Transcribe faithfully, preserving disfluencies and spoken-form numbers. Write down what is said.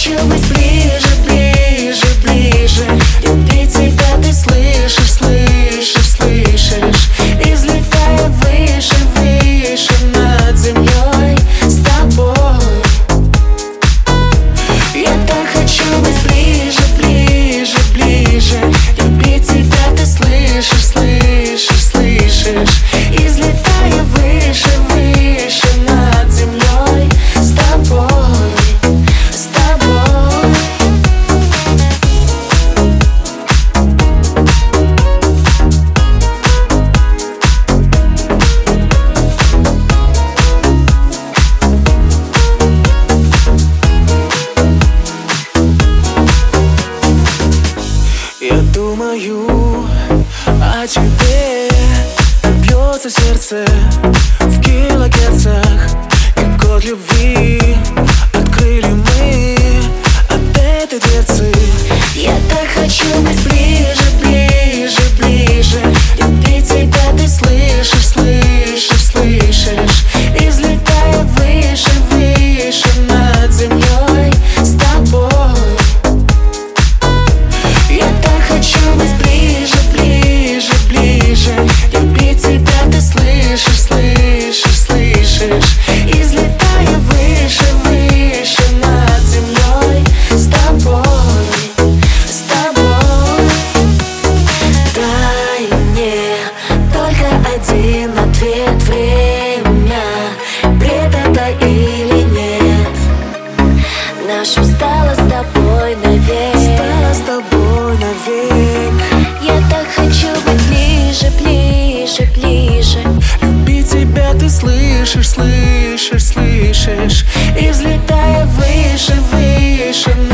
хочу быть ближе, ближе, ближе. Любить тебя ты слышишь, слышишь, слышишь. И взлетая выше, выше над землей с тобой. Я так хочу быть ближе, ближе, ближе. Любить тебя ты слышишь, слышишь, слышишь. И взлетая выше, выше над землей с тобой, с тобой. Я думаю о тебе, бьется сердце в килогерцах, как код любви. Открыли мы от этой дверцы. Я так хочу быть ближе, ближе, ближе. Любить тебя ты слышишь, слышишь, слышишь. И взлетая выше, выше над землей с тобой. Я так хочу быть ближе, ближе, ближе. Любить тебя ты слышишь, слышишь, слышишь. И взлетая выше, выше над землей с тобой, с тобой. Дай мне только один ответ: время, бред это или нет? Нашим стало с тобой навек, стало с тобой навек. Я так хочу быть ближе, ближе, ближе. Любить тебя ты слышишь, слышишь, слышишь. И взлетая выше, выше